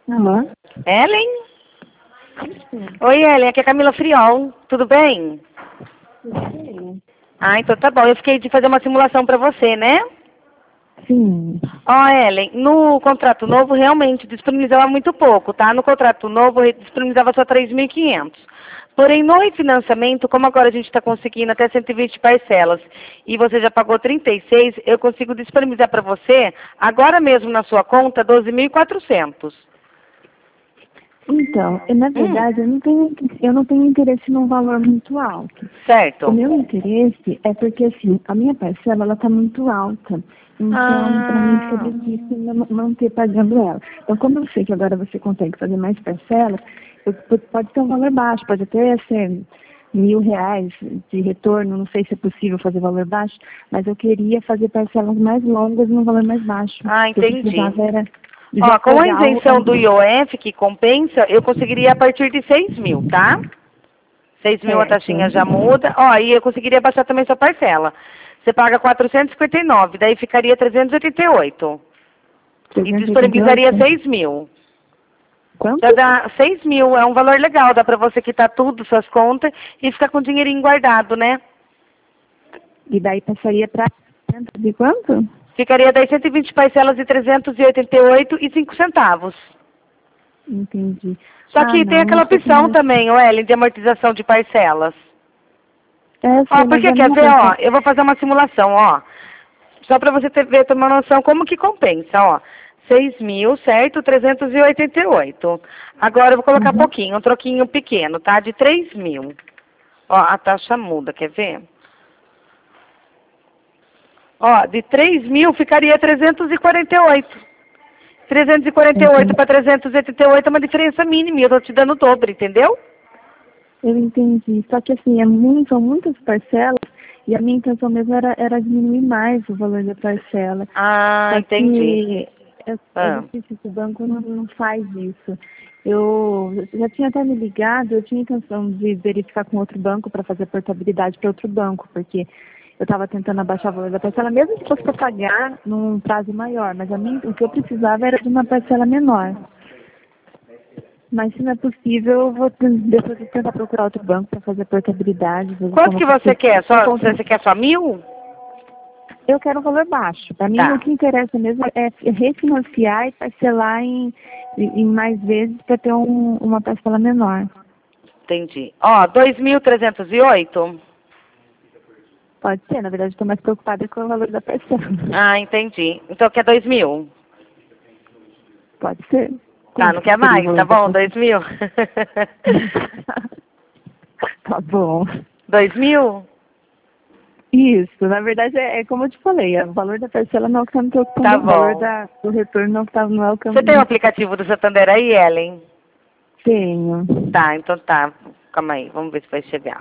Alô? Ellen? Oi, Ellen, aqui é Camila Friol. Tudo bem? Sim. Ah, então tá bom. Eu fiquei de fazer uma simulação para você, né? Sim. Ó, Ellen, no contrato novo realmente disponibilizava muito pouco, tá? No contrato novo disponibilizava só 3.500. Porém, no refinanciamento, como agora a gente está conseguindo até 120 parcelas e você já pagou 36, eu consigo disponibilizar para você, agora mesmo na sua conta, 12.400. Então, na verdade, eu não tenho interesse num valor muito alto. O Certo. meu interesse é porque, assim, a minha parcela, ela está muito alta. Então, para mim fica difícil manter pagando ela. Então, como eu sei que agora você consegue fazer mais parcelas, pode ter um valor baixo, pode até ser R$ 1.000 de retorno, não sei se é possível fazer valor baixo, mas eu queria fazer parcelas mais longas num valor mais baixo. Ah, entendi. Eu precisava era Ó, com a desafogar isenção do IOF, que compensa, eu conseguiria a partir de 6.000, tá? 6.000 a certo. taxinha já muda. Ó, e eu conseguiria baixar também sua parcela. Você paga 459, daí ficaria 388. E disponibilizaria 388? 6.000. Quanto? Já dá 6.000, é um valor legal, dá pra você quitar tudo, suas contas, e ficar com o dinheirinho guardado, né? E daí passaria para de quanto? Ficaria daí 120 parcelas de 388,05 centavos. Entendi. Só que tem Não aquela sei opção como... também, o Ellen, de amortização de parcelas. Ó, Sei, mas porque a quer minha ver, ó, parcela... eu vou fazer uma simulação, ó. Só para você ter uma noção como que compensa, ó. 6.000, certo? 388. Agora eu vou colocar Uhum. pouquinho, um troquinho pequeno, tá? De 3.000. Ó, a taxa muda, quer ver? Ó, de 3.000 ficaria 348. 348 Entendi. para 388 é uma diferença mínima, e eu tô te dando o dobro, entendeu? Eu entendi. Só que assim, são muitas parcelas e a minha intenção mesmo era diminuir mais o valor da parcela. Ah, Só entendi. que é Ah. difícil, o banco não faz isso. Eu já tinha até me ligado, eu tinha intenção de verificar com outro banco para fazer portabilidade para outro banco, porque eu estava tentando abaixar o valor da parcela, mesmo que fosse para pagar num prazo maior, mas o que eu precisava era de uma parcela menor. Mas se não é possível, eu vou depois eu tentar procurar outro banco para fazer portabilidade, ver Quanto como que eu você consigo quer? encontrar. Você quer só 1.000? Eu quero um valor baixo. Para mim, o Tá, que interessa mesmo é refinanciar e parcelar em mais vezes para ter uma parcela menor. entendi. Ó, 2.308? Pode ser, na verdade, estou mais preocupada com o valor da parcela. Ah, entendi. Então quer 2.000? Pode ser. Tá, não Quanto que quer seria o mais, tá valor da bom? parcela? 2.000? Tá bom. 2.000? Isso, na verdade é como eu te falei, o valor da parcela não é o que está me preocupando, Tá o valor bom. do retorno não é o que eu Você tem o aplicativo do Santander aí, Ellen? tenho. Tá, então tá. Calma aí, vamos ver se vai chegar.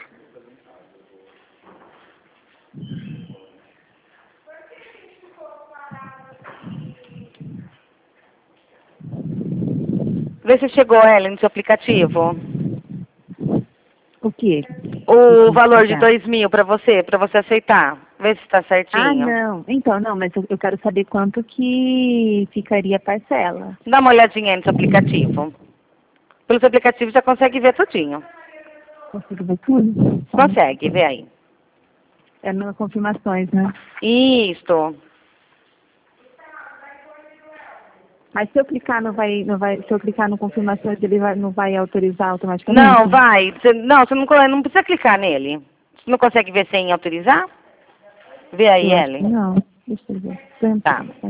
Vê se chegou, Ellen, no seu aplicativo. O quê? Eu O tenho que valor de pagar. 2.000 pra você aceitar. Vê se tá Ah, certinho. não. Então, não, mas eu quero saber quanto que ficaria a parcela. Dá uma olhadinha aí no seu aplicativo. Pelo seu aplicativo já consegue ver tudinho. Consigo ver tudo? Tá. Consegue, vê aí. É nas confirmações, né? Isto. Mas se eu clicar, se eu clicar no confirmações, ele não vai autorizar automaticamente? Não, vai. Você não precisa clicar nele. Você não consegue ver sem autorizar? Vê aí, Eu acho que Ellen. não. Deixa eu ver. Tô Tá. entrando.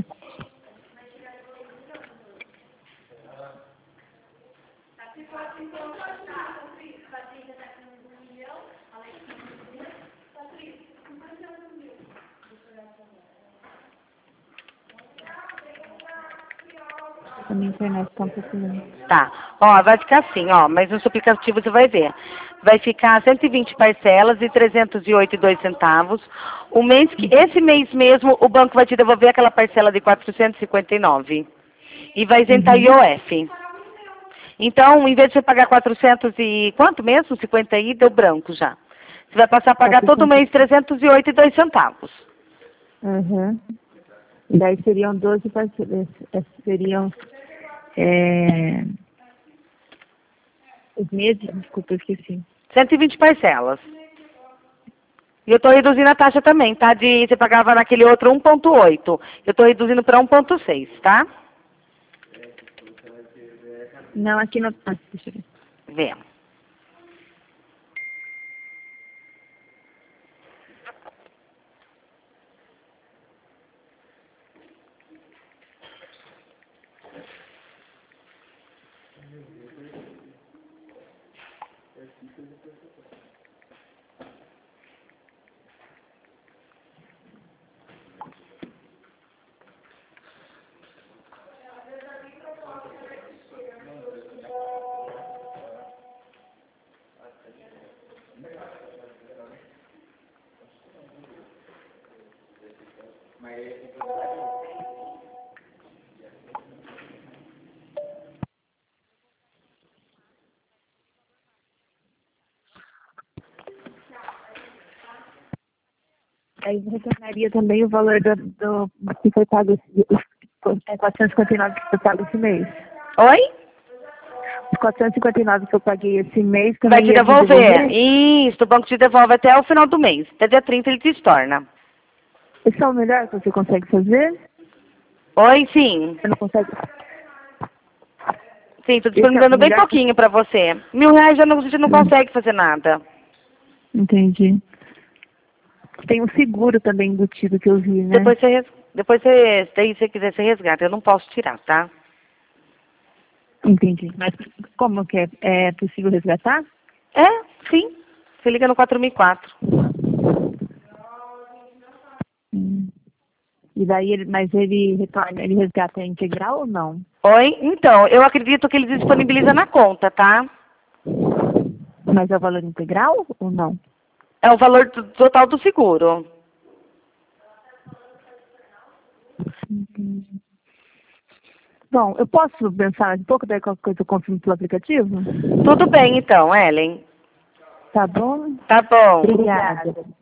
A minha internet tá um pouco lenta. Tá. Ó, vai ficar assim, ó. Mas no seu aplicativo você vai ver. Vai ficar 120 parcelas de 308,02 centavos. Esse mês mesmo, o banco vai te devolver aquela parcela de 459. E vai isentar Uhum. IOF. Então, em vez de você pagar 400 e... quanto mesmo? 50 aí, deu branco já. Você vai passar a pagar todo 400. mês 308,02 centavos. Uhum. E daí seriam 12 parcelas. Seriam Os meses, desculpa, eu esqueci. 120 parcelas. E eu estou reduzindo a taxa também, tá? Você pagava naquele outro 1,8. Eu estou reduzindo para 1,6, tá? Não, aqui não. Ah, deixa eu ver. Vê. Aí retornaria também o valor do que foi pago, 459 que foi pago esse mês. Oi? Os 459 que eu paguei esse mês Vai também te ia me devolver? Isso, o banco te devolve até o final do mês. Até dia 30 ele te estorna. Esse é o melhor que você consegue fazer? Oi, sim. Você não consegue? Sim, tô Esse é o disponibilizando bem melhor pouquinho pra você. R$ 1.000 já não, a gente não consegue fazer nada. Entendi. Tem um seguro também embutido que eu vi, né? Se você quiser, você resgata. Eu não posso tirar, tá? Entendi. Mas como que é? É possível resgatar? É, sim. Você liga no 4004. E daí mas ele retorna, ele resgata integral ou não? Oi? Então, eu acredito que eles disponibilizam na conta, tá? Mas é o valor integral ou não? É o valor total do seguro. Entendi. Bom, eu posso pensar um pouco, daí qualquer coisa eu confirmo pelo aplicativo? Tudo bem, então, Ellen. Tá bom? Tá bom. Obrigada.